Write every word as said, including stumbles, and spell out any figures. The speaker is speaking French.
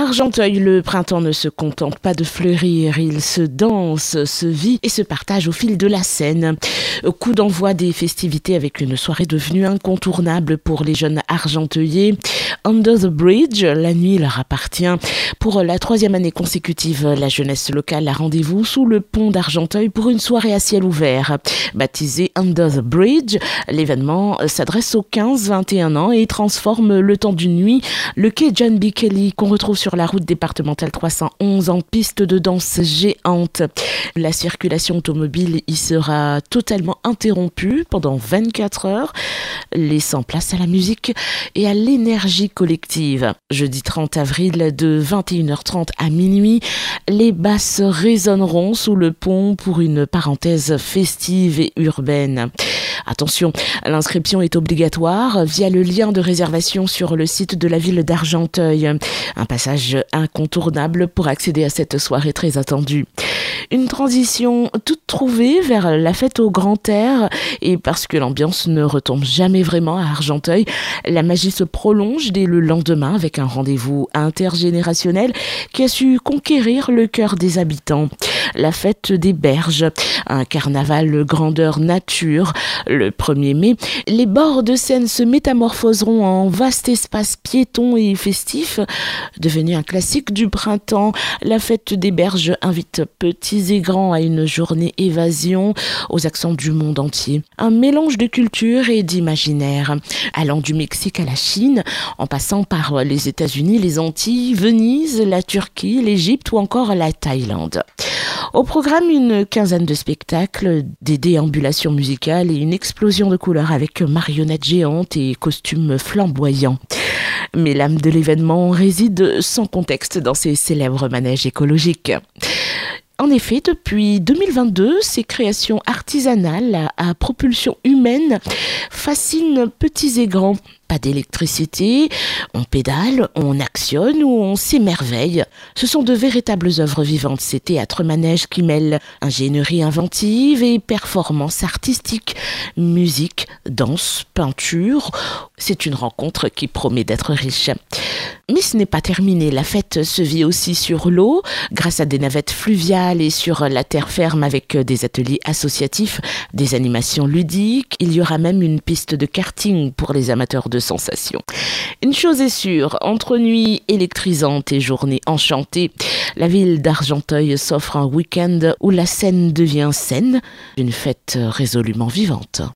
Argenteuil, le printemps ne se contente pas de fleurir, il se danse, se vit et se partage au fil de la scène. Coup d'envoi des festivités avec une soirée devenue incontournable pour les jeunes argenteuillais. Under the Bridge, la nuit leur appartient. Pour la troisième année consécutive, la jeunesse locale a rendez-vous sous le pont d'Argenteuil pour une soirée à ciel ouvert. Baptisée Under the Bridge, l'événement s'adresse aux quinze vingt et un ans et transforme le temps d'une nuit le quai John B. Kelly qu'on retrouve sur la route départementale trois cent onze en piste de danse géante. La circulation automobile y sera totalement interrompue pendant vingt-quatre heures, laissant place à la musique et à l'énergie collective. Jeudi trente avril de vingt et une heures trente à minuit, les basses résonneront sous le pont pour une parenthèse festive et urbaine. Attention, l'inscription est obligatoire via le lien de réservation sur le site de la ville d'Argenteuil. Un passage incontournable pour accéder à cette soirée très attendue. Une transition toute trouvée vers la fête au grand air, et parce que l'ambiance ne retombe jamais vraiment à Argenteuil, la magie se prolonge dès le lendemain avec un rendez-vous intergénérationnel qui a su conquérir le cœur des habitants. La fête des berges, un carnaval grandeur nature. Le premier mai, les bords de Seine se métamorphoseront en vaste espace piéton et festif. Devenu un classique du printemps, la fête des berges invite petits et grands à une journée évasion aux accents du monde entier. Un mélange de culture et d'imaginaire, allant du Mexique à la Chine, en passant par les États-Unis, les Antilles, Venise, la Turquie, l'Égypte ou encore la Thaïlande. Au programme, une quinzaine de spectacles, des déambulations musicales et une explosion de couleurs avec marionnettes géantes et costumes flamboyants. Mais l'âme de l'événement réside sans contexte dans ces célèbres manèges écologiques. En effet, depuis deux mille vingt-deux, ces créations artisanales à, à propulsion humaine fascinent petits et grands. Pas d'électricité, on pédale, on actionne ou on s'émerveille. Ce sont de véritables œuvres vivantes, ces théâtres-manèges qui mêlent ingénierie inventive et performance artistique, musique, danse, peinture. C'est une rencontre qui promet d'être riche. Mais ce n'est pas terminé, la fête se vit aussi sur l'eau, grâce à des navettes fluviales et sur la terre ferme avec des ateliers associatifs, des animations ludiques. Il y aura même une piste de karting pour les amateurs de sensations. Une chose est sûre, entre nuits électrisantes et journées enchantées, la ville d'Argenteuil s'offre un week-end où la scène devient scène, une fête résolument vivante.